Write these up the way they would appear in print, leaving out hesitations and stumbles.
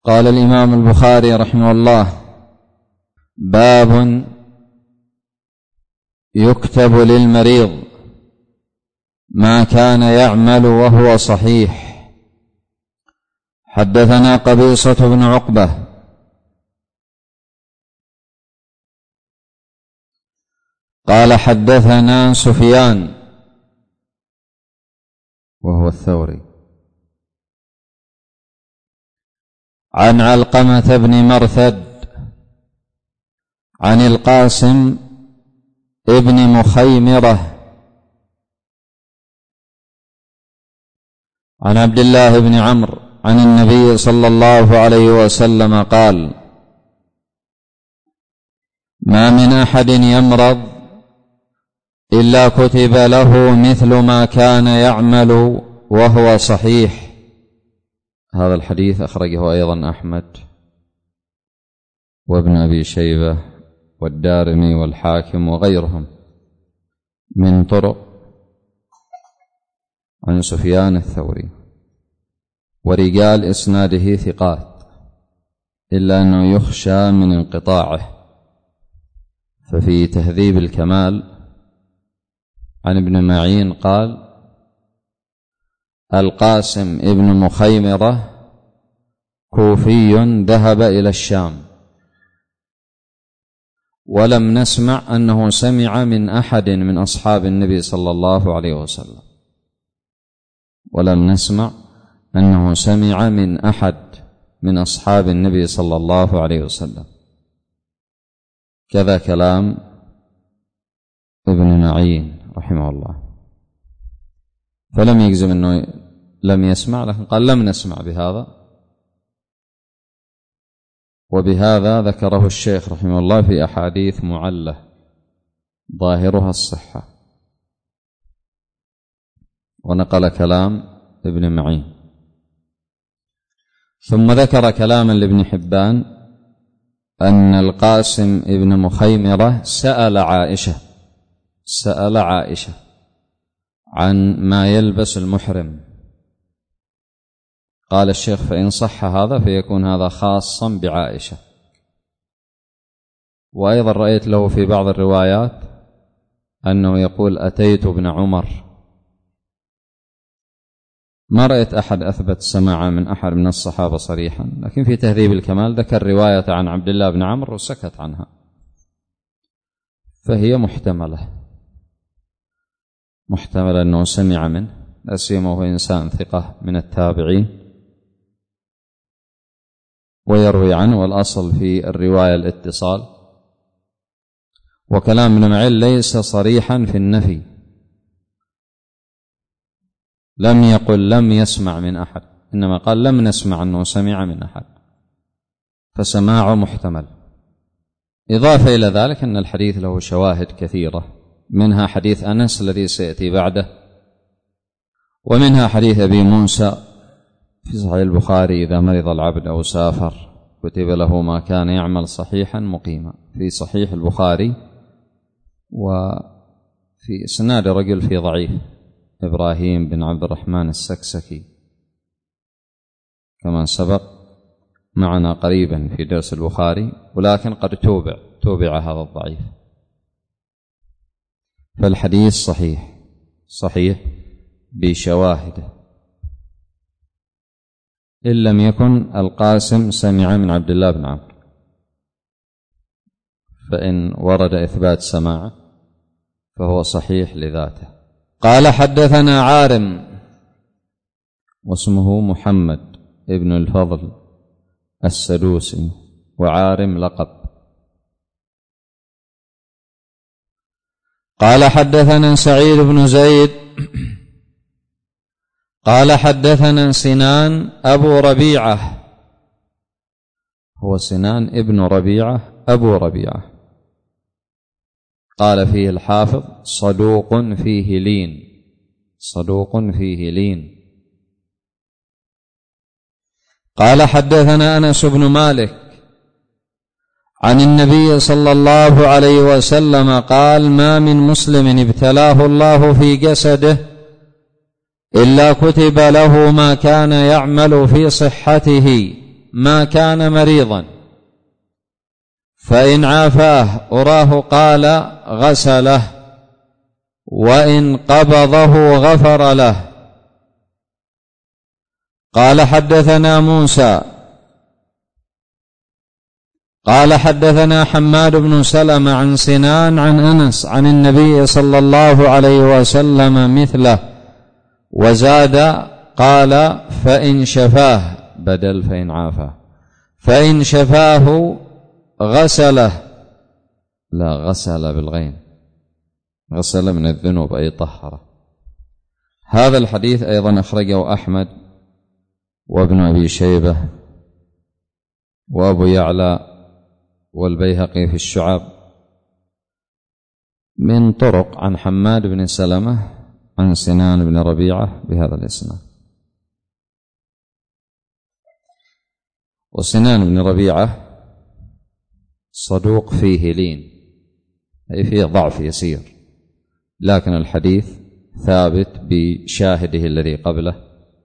قال الإمام البخاري رحمه الله: باب يكتب للمريض ما كان يعمل وهو صحيح. حدثنا قبيصة بن عقبة قال حدثنا سفيان وهو الثوري عن علقمة بن مرثد عن القاسم ابن مخيمرة عن عبد الله بن عمرو عن النبي صلى الله عليه وسلم قال: ما من أحد يمرض إلا كتب له مثل ما كان يعمل وهو صحيح. هذا الحديث أخرجه أيضا أحمد وابن أبي شيبة والدارمي والحاكم وغيرهم من طرق عن سفيان الثوري، ورجال إسناده ثقات إلا أنه يخشى من انقطاعه. ففي تهذيب الكمال عن ابن معين قال: القاسم ابن مخيمرة كوفي ذهب إلى الشام، ولم نسمع أنه سمع من أحد من أصحاب النبي صلى الله عليه وسلم، ولم نسمع أنه سمع من أحد من أصحاب النبي صلى الله عليه وسلم. كذا كلام ابن معين رحمه الله، فلم يجزم أنه لم يسمع، لكن قال لم نسمع بهذا. وبهذا ذكره الشيخ رحمه الله في أحاديث معلة ظاهرها الصحة، ونقل كلام ابن معين. ثم ذكر كلاما لابن حبان أن القاسم ابن مخيمرة سأل عائشة عن ما يلبس المحرم. قال الشيخ: فإن صح هذا فيكون هذا خاصا بعائشة. وأيضا رأيت له في بعض الروايات أنه يقول: أتيت ابن عمر. ما رأيت أحد أثبت سماعا من أحد من الصحابة صريحا، لكن في تهذيب الكمال ذكر رواية عن عبد الله بن عمرو وسكت عنها، فهي محتملة أنه سمع منه، لا سيما وهو إنسان ثقة من التابعين ويروي عنه، والأصل في الرواية الاتصال. وكلام ابن معين ليس صريحا في النفي، لم يقل لم يسمع من أحد، إنما قال لم نسمع أنه سمع من أحد، فسماعه محتمل. إضافة إلى ذلك أن الحديث له شواهد كثيرة، منها حديث أنس الذي سيأتي بعده، ومنها حديث أبي موسى في صحيح البخاري: إذا مرض العبد أو سافر كتب له ما كان يعمل صحيحا مقيما، في صحيح البخاري. وفي إسناد رجل في ضعيف، إبراهيم بن عبد الرحمن السكسكي، كما سبق معنا قريبا في درس البخاري، ولكن قد توبع هذا الضعيف. فالحديث صحيح بشواهده، إن لم يكن القاسم سمع من عبد الله بن عمرو، فإن ورد إثبات سماعه فهو صحيح لذاته. قال: حدثنا عارم، واسمه محمد ابن الفضل السدوسي، وعارم لقب. قال: حدثنا سعيد بن زيد قال: حدثنا سنان أبو ربيعة، هو سنان ابن ربيعة أبو ربيعة. قال فيه الحافظ: صدوق فيه لين. قال: حدثنا أنس بن مالك عن النبي صلى الله عليه وسلم قال: ما من مسلم ابتلاه الله في جسده إلا كتب له ما كان يعمل في صحته ما كان مريضا، فإن عافاه أراه قال غسله، وإن قبضه غفر له. قال حدثنا موسى قال حدثنا حماد بن سلمة عن سنان عن أنس عن النبي صلى الله عليه وسلم مثله، وزاد قال فإن شفاه بدل فإن عافاه، فإن شفاه غسله، لا غسل بالغين، غسل من الذنوب أي طهره. هذا الحديث أيضا أخرجه أحمد وابن أبي شيبة وأبو يعلى والبيهقي في الشعب من طرق عن حماد بن سلمة عن سنان بن ربيعة بهذا الإسناد. وسنان بن ربيعة صدوق فيه لين، أي فيه ضعف يسير، لكن الحديث ثابت بشاهده الذي قبله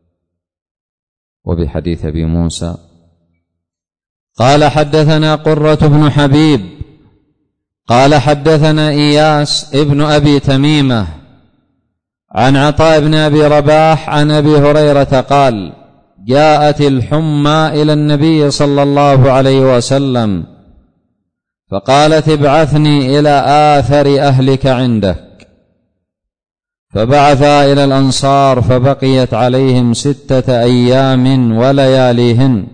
وبحديث أبي موسى. قال حدثنا قرة بن حبيب قال حدثنا إياس ابن أبي تميمة عن عطاء بن أبي رباح عن أبي هريرة قال جاءت الحمى إلى النبي صلى الله عليه وسلم فقالت ابعثني إلى آثر أهلك عندك، فبعثا إلى الأنصار فبقيت عليهم 6 أيام ولياليهن،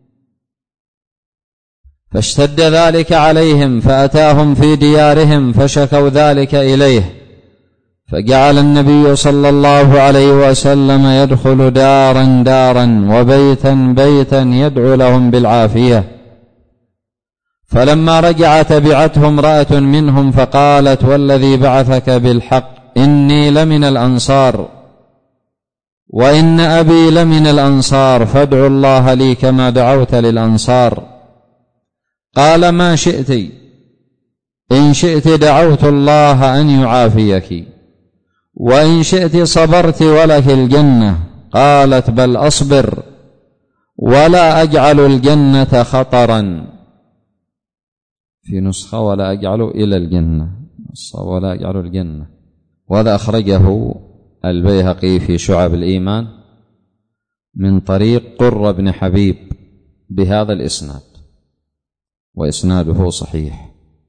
فاشتد ذلك عليهم فأتاهم في ديارهم فشكوا ذلك إليه، فجعل النبي صلى الله عليه وسلم يدخل دارا دارا وبيتا بيتا يدعو لهم بالعافية. فلما رجع تبعته امرأة منهم فقالت والذي بعثك بالحق إني لمن الأنصار وإن أبي لمن الأنصار، فادعوا الله لي كما دعوت للأنصار. قال ما شئت، إن شئت دعوت الله أن يعافيك، وإن شئت صبرت ولك الجنة. قالت بل أصبر ولا أجعل الجنة خطرا، في نسخة ولا أجعل إلى الجنة، ولا أجعل الجنة. وهذا أخرجه البيهقي في شعب الإيمان من طريق قرة بن حبيب بهذا الإسناد، وإسناده صحيح.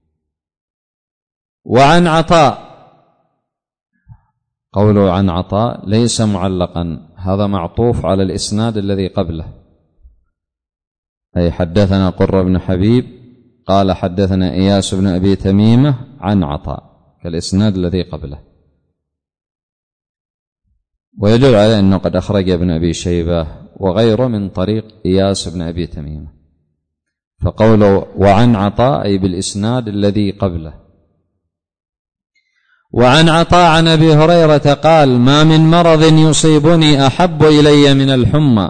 وعن عطاء، قوله عن عطاء ليس معلقا، هذا معطوف على الإسناد الذي قبله، أي حدثنا قرة بن حبيب قال حدثنا إياس بن أبي تميمة عن عطاء كالإسناد الذي قبله. ويدل على أنه قد أخرج ابن أبي شيبة وغيره من طريق إياس بن أبي تميمة، فقوله وعن عطاء أي بالإسناد الذي قبله. وعن عطاء عن أبي هريرة قال ما من مرض يصيبني أحب إلي من الحمى،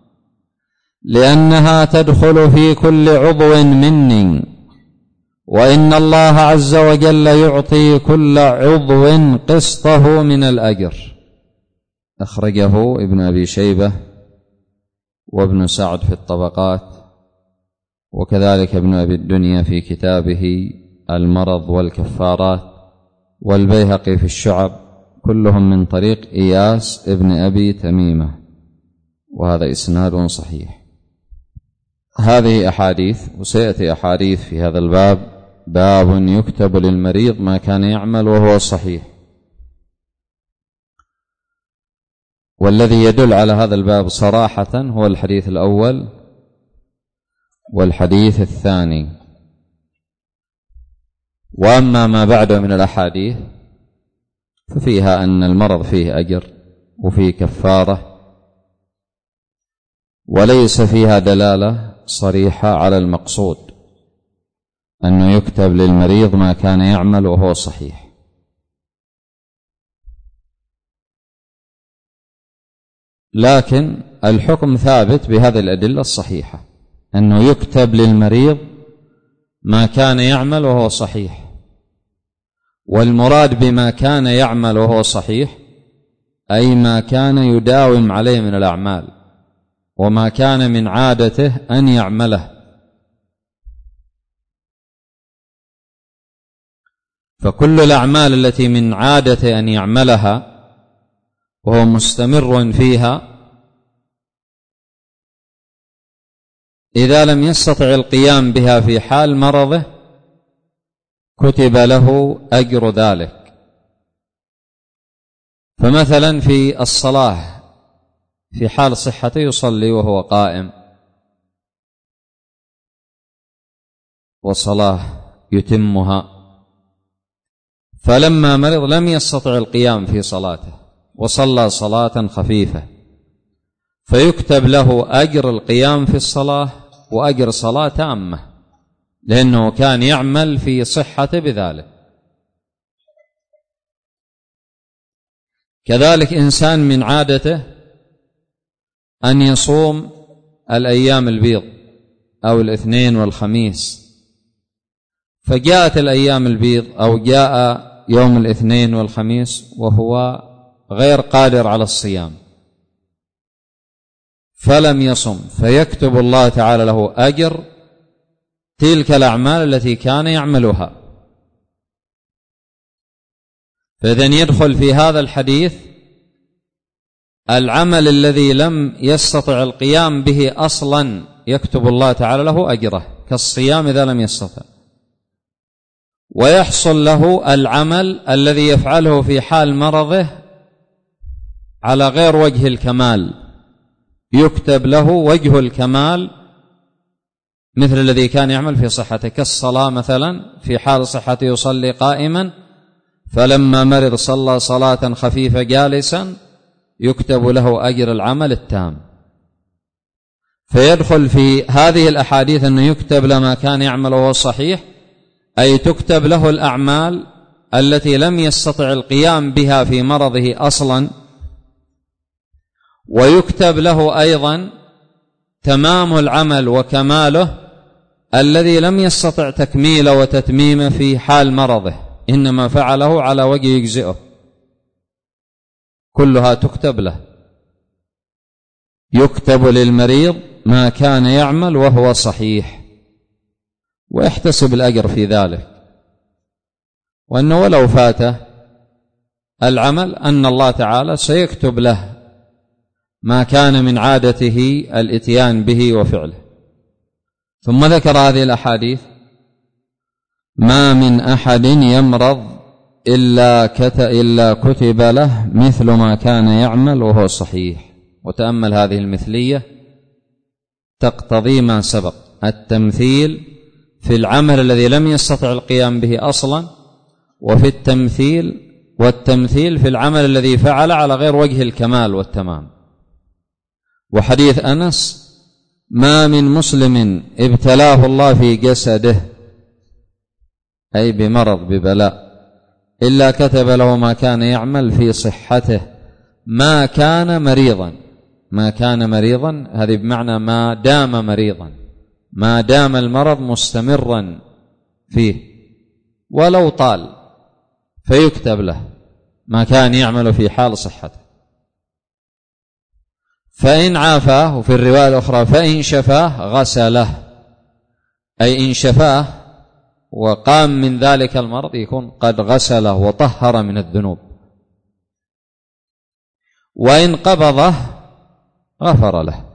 لأنها تدخل في كل عضو مني، وإن الله عز وجل يعطي كل عضو قسطه من الأجر. أخرجه ابن أبي شيبة وابن سعد في الطبقات، وكذلك ابن أبي الدنيا في كتابه المرض والكفارات، والبيهقي في الشعب، كلهم من طريق إياس ابن أبي تميمة، وهذا إسناد صحيح. هذه أحاديث، وسيأتي أحاديث في هذا الباب، باب يكتب للمريض ما كان يعمل وهو صحيح. والذي يدل على هذا الباب صراحة هو الحديث الأول والحديث الثاني. وأما ما بعده من الأحاديث ففيها أن المرض فيه أجر وفيه كفارة، وليس فيها دلالة صريحة على المقصود أنه يكتب للمريض ما كان يعمل وهو صحيح. لكن الحكم ثابت بهذه الأدلة الصحيحة، أنه يكتب للمريض ما كان يعمل وهو صحيح. والمراد بما كان يعمل وهو صحيح أي ما كان يداوم عليه من الأعمال، وما كان من عادته أن يعمله. فكل الأعمال التي من عادته أن يعملها وهو مستمر فيها إذا لم يستطع القيام بها في حال مرضه كتب له أجر ذلك. فمثلا في الصلاة في حال صحته يصلي وهو قائم، وصلاة يتمها، فلما مرض لم يستطع القيام في صلاته وصلى صلاة خفيفة فيكتب له أجر القيام في الصلاة وأجر صلاة تامة، لأنه كان يعمل في صحته بذلك. كذلك إنسان من عادته أن يصوم الأيام البيض أو الاثنين والخميس، فجاءت الأيام البيض أو جاء يوم الاثنين والخميس وهو غير قادر على الصيام فلم يصم، فيكتب الله تعالى له أجر تلك الأعمال التي كان يعملها. فإذن يدخل في هذا الحديث العمل الذي لم يستطع القيام به أصلا يكتب الله تعالى له أجره، كالصيام إذا لم يستطع، ويحصل له العمل الذي يفعله في حال مرضه على غير وجه الكمال، يكتب له وجه الكمال مثل الذي كان يعمل في صحته، كالصلاة مثلا في حال صحته يصلي قائما، فلما مرض صلى صلاة خفيفة جالسا يكتب له أجر العمل التام. فيدخل في هذه الأحاديث أنه يكتب لما كان يعمل وهو صحيح، أي تكتب له الأعمال التي لم يستطع القيام بها في مرضه أصلا، ويكتب له أيضا تمام العمل وكماله الذي لم يستطع تكميله وتتميمه في حال مرضه، إنما فعله على وجه يجزئه، كلها تكتب له. يكتب للمريض ما كان يعمل وهو صحيح ويحتسب الأجر في ذلك، وأنه ولو فاته العمل أن الله تعالى سيكتب له ما كان من عادته الاتيان به وفعله. ثم ذكر هذه الأحاديث: ما من أحد يمرض إلا كتب له مثل ما كان يعمل وهو صحيح. وتأمل هذه المثلية تقتضي ما سبق، التمثيل في العمل الذي لم يستطع القيام به أصلا، وفي والتمثيل في العمل الذي فعل على غير وجه الكمال والتمام. وحديث أنس: ما من مسلم ابتلاه الله في جسده، أي بمرض ببلاء، إلا كتب له ما كان يعمل في صحته ما كان مريضا، هذه بمعنى ما دام مريضا، ما دام المرض مستمرا فيه ولو طال، فيكتب له ما كان يعمل في حال صحته. فإن عافاه، وفي الرواية الأخرى فإن شفاه غسله، أي إن شفاه وقام من ذلك المرض يكون قد غسله وطهر من الذنوب. وإن قبضه غفر له،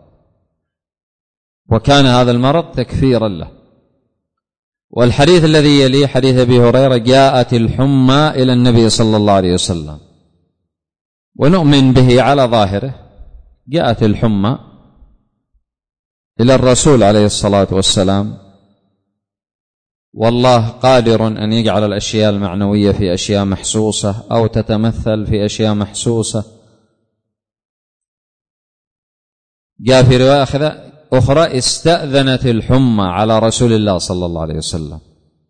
وكان هذا المرض تكفيرا له. والحديث الذي يليه حديث أبي هريرة: جاءت الحمى إلى النبي صلى الله عليه وسلم، ونؤمن به على ظاهره. جاءت الحمى إلى الرسول عليه الصلاة والسلام، والله قادر أن يجعل الأشياء المعنوية في أشياء محسوسة أو تتمثل في أشياء محسوسة. جاء في رواية أخرى: استأذنت الحمى على رسول الله صلى الله عليه وسلم،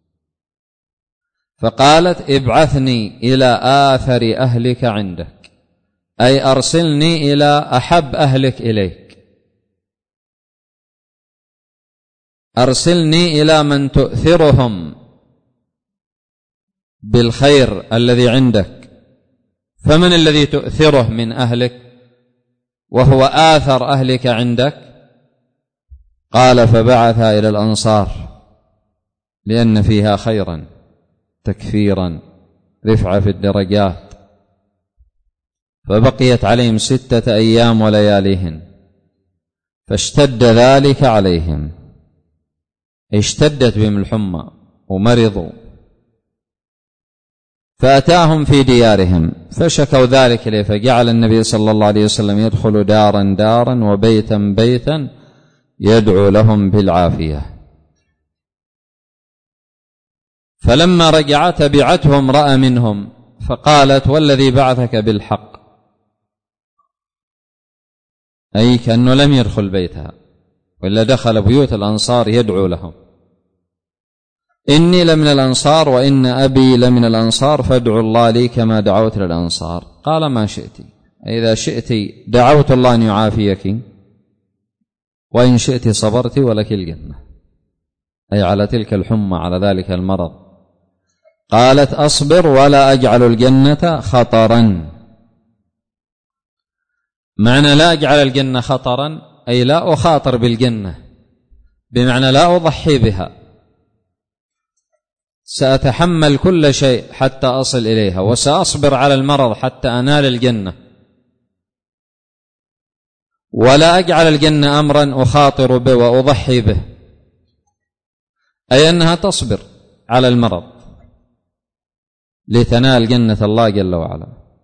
فقالت: ابعثني إلى آثر أهلك عندك، أي أرسلني إلى أحب أهلك إليك، أرسلني إلى من تؤثرهم بالخير الذي عندك. فمن الذي تؤثره من أهلك وهو آثر أهلك عندك؟ قال فبعثها إلى الأنصار لأن فيها خيرا، تكفيرا، رفعة في الدرجات، فبقيت عليهم 6 أيام ولياليهن، فاشتد ذلك عليهم، اشتدت بهم الحمى ومرضوا، فأتاهم في ديارهم فشكوا ذلك إليه، فجعل النبي صلى الله عليه وسلم يدخل دارا دارا وبيتا بيتا يدعو لهم بالعافية. فلما رجع تبعته امرأة منهم فقالت والذي بعثك بالحق، أي كأنه لم يدخل بيتها وإلا دخل بيوت الأنصار يدعو لهم، إني لمن الأنصار وإن أبي لمن الأنصار فادعوا الله لي كما دعوت للأنصار. قال ما شئت، إذا شئت دعوت الله أن يعافيك، وإن شئت صبرت ولك الجنة، أي على تلك الحمى، على ذلك المرض. قالت أصبر ولا أجعل الجنة خطرا. معنى لا أجعل الجنة خطرا أي لا أخاطر بالجنة، بمعنى لا أضحي بها، سأتحمل كل شيء حتى أصل إليها، وسأصبر على المرض حتى أنال الجنة، ولا أجعل الجنة أمرا أخاطر به وأضحي به، أي أنها تصبر على المرض لتنال جنة الله جل وعلا.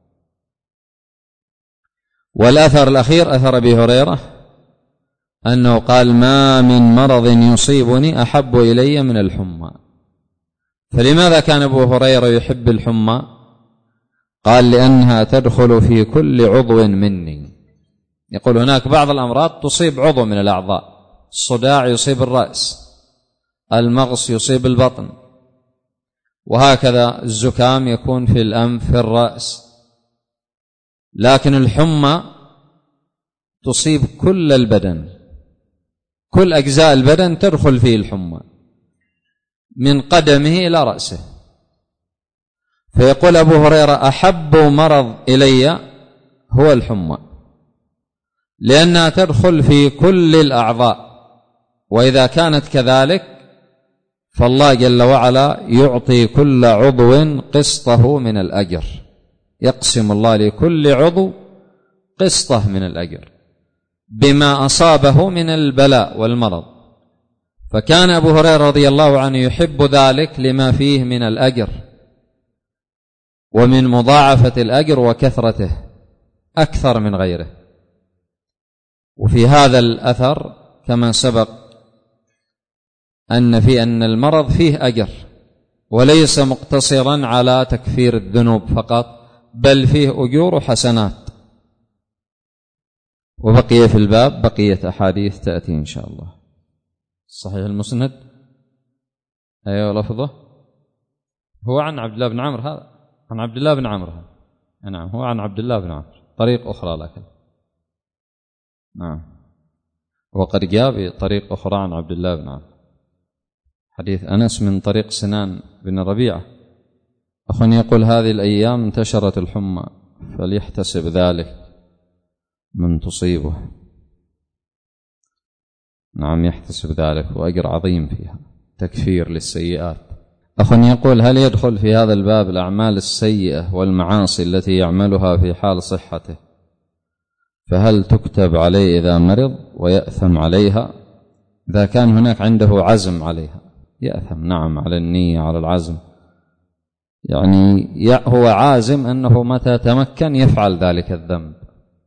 والأثر الأخير أثر أبي هريرة أنه قال ما من مرض يصيبني أحب إلي من الحمى. فلماذا كان أبو هريرة يحب الحمى؟ قال لأنها تدخل في كل عضو مني. يقول هناك بعض الأمراض تصيب عضو من الأعضاء، الصداع يصيب الرأس، المغص يصيب البطن، وهكذا الزكام يكون في الأنف في الرأس، لكن الحمى تصيب كل البدن، كل أجزاء البدن تدخل فيه الحمى من قدمه إلى رأسه. فيقول أبو هريرة أحب مرض إلي هو الحمى، لأنها تدخل في كل الأعضاء، وإذا كانت كذلك فالله جل وعلا يعطي كل عضو قسطه من الأجر، يقسم الله لكل عضو قسطه من الأجر بما أصابه من البلاء والمرض. فكان أبو هريرة رضي الله عنه يحب ذلك لما فيه من الأجر ومن مضاعفة الأجر وكثرته أكثر من غيره. وفي هذا الأثر كما سبق أن المرض فيه أجر، وليس مقتصرا على تكفير الذنوب فقط، بل فيه أجور وحسنات. وبقي في الباب بقية أحاديث تأتي إن شاء الله. صحيح المسند أيوة لفظه هو عن عبد الله بن عمرو، هذا عن عبد الله بن عمرو، نعم هو عن عبد الله بن عمرو، طريق أخرى لكن نعم، وقد جاء بطريق أخرى عن عبد الله بن عمرو حديث أنس من طريق سنان بن ربيعة. أخ يقول هذه الأيام انتشرت الحمى فليحتسب ذلك من تصيبه. نعم يحتسب ذلك وأجر عظيم فيها، تكفير للسيئات. أخ يقول هل يدخل في هذا الباب الأعمال السيئة والمعاصي التي يعملها في حال صحته، فهل تكتب عليه إذا مرض ويأثم عليها؟ إذا كان هناك عنده عزم عليها يأثم، نعم على النية على العزم، يعني هو عازم أنه متى تمكن يفعل ذلك الذنب،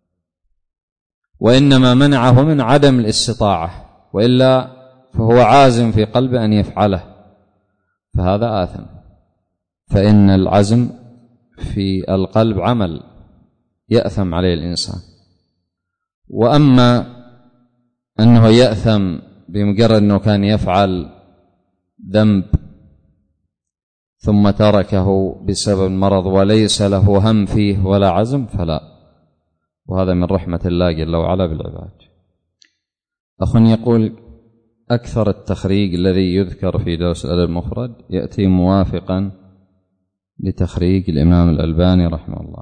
وإنما منعه من عدم الاستطاعة، وإلا فهو عازم في قلبه أن يفعله، فهذا آثم. فإن العزم في القلب عمل يأثم عليه الإنسان. وأما أنه يأثم بمجرد أنه كان يفعل ذنب ثم تركه بسبب المرض وليس له هم فيه ولا عزم فلا، وهذا من رحمة الله جل وعلا بالعباد. أخ يقول أكثر التخريج الذي يذكر في درس الأدب المفرد يأتي موافقا لتخريج الإمام الألباني رحمه الله،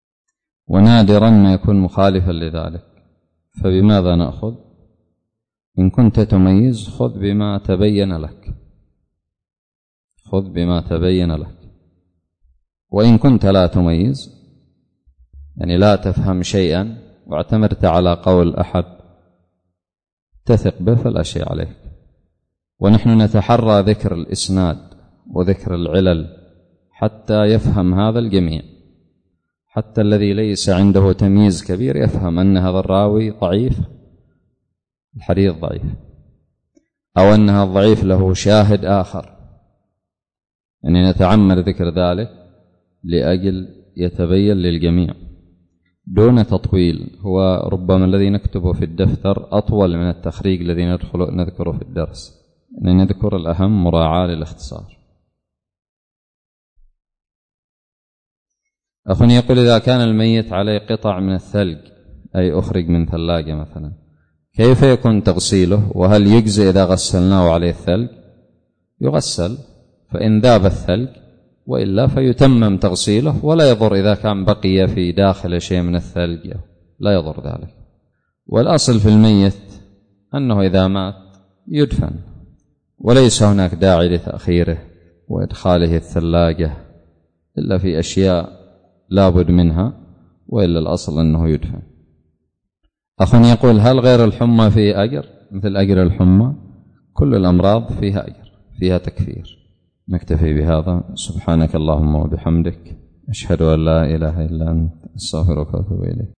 ونادرا ما يكون مخالفا لذلك، فبماذا نأخذ؟ إن كنت تميز خذ بما تبين لك، خذ بما تبين لك. وإن كنت لا تميز، يعني لا تفهم شيئا واعتمرت على قول أحد تثق به، فلا شيء عليك. ونحن نتحرى ذكر الإسناد وذكر العلل حتى يفهم هذا الجميع، حتى الذي ليس عنده تمييز كبير يفهم أن هذا الراوي ضعيف، الحديث ضعيف، أو أنها الضعيف له شاهد آخر. يعني نتعمد ذكر ذلك لأجل يتبين للجميع دون تطويل. هو ربما الذي نكتبه في الدفتر أطول من التخريج الذي نذكره في الدرس، يعني نذكر الأهم مراعاة للاختصار. أخونا يقول: إذا كان الميت عليه قطع من الثلج، أي أخرج من ثلاجة مثلا، كيف يكون تغسيله؟ وهل يجزي إذا غسلناه عليه الثلج؟ يغسل، فإن ذاب الثلج، وإلا فيتمم تغسيله، ولا يضر إذا كان بقي في داخل شيء من الثلج، لا يضر ذلك. والأصل في الميت أنه إذا مات يدفن، وليس هناك داعي لتأخيره وإدخاله الثلاجة إلا في أشياء لا بد منها، وإلا الأصل أنه يدفن. أخ يقول: هل غير الحمى فيه أجر مثل أجر الحمى؟ كل الأمراض فيها أجر، فيها تكفير. نكتفي بهذا. سبحانك اللهم وبحمدك، أشهد أن لا إله إلا أنت، أستغفرك وأتوب إليك.